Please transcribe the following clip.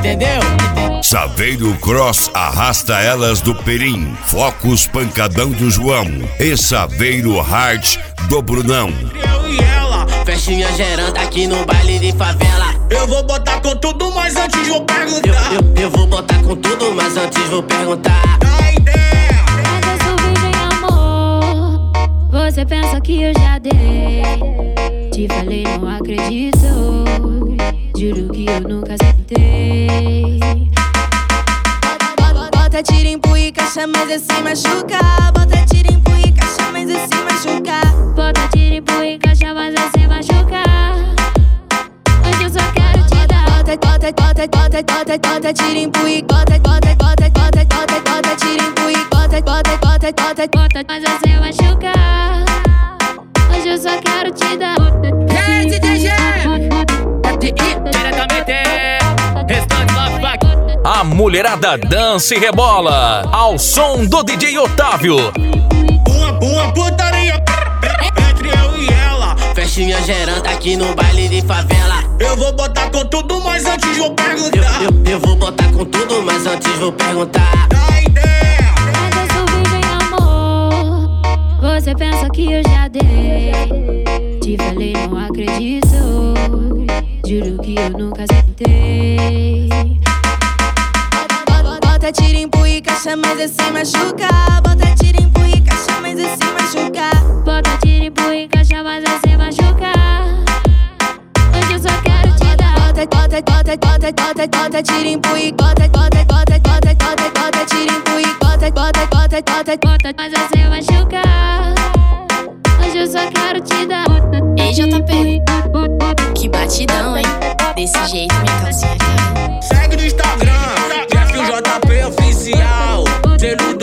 entendeu? Saveiro Cross arrasta elas do Perim, Focus pancadão do João e Saveiro Hard do Brunão. Eu e ela, festinha gerando aqui no baile de favela. Eu vou botar com tudo, mas antes vou perguntar. Eu vou botar com tudo, mas antes vou perguntar. Dá ideia. Mas eu sou virgem, amor. Você pensa que eu já dei? Te falei, não acredito. Juro que eu nunca sentei. Bota tiro, empurra e caixa, mas assim machuca. Bota tiro, empurra e caixa, mas assim machuca. Bota tiro, empurra e caixa, mas assim machuca. Hoje eu só quero te dar. Bota tiro, empurra e bota tiro, empurra e Bota, mas assim machuca. Hoje eu só quero te dar. Hey, DJ diretamente Restante Love Pack. A mulherada dança e rebola ao som do DJ Otávio. Uma putaria entre eu e ela. Festinha gerando aqui no baile de favela. Eu vou botar com tudo, mas antes vou perguntar. Eu vou botar com tudo, mas antes vou perguntar. Dá ideia. Mas eu sou virgem, amor. Você pensa que eu já dei? Te falei, não acredito. Juro que eu nunca sentei. Bota tiro, empurra e caixa, mas assim machuca. Bota tiro, empurra e caixa, mas assim machuca. Bota tiro, empurra e caixa, mas assim machuca. Hoje eu só quero te dar. Bota tiro, empurra e tiro, empurra e Bota, mas assim machuca. Hoje eu só quero te dar. Ei, JP, que batidão, hein? Desse jeito minha calcinha cai. Segue no Instagram, JP Oficial.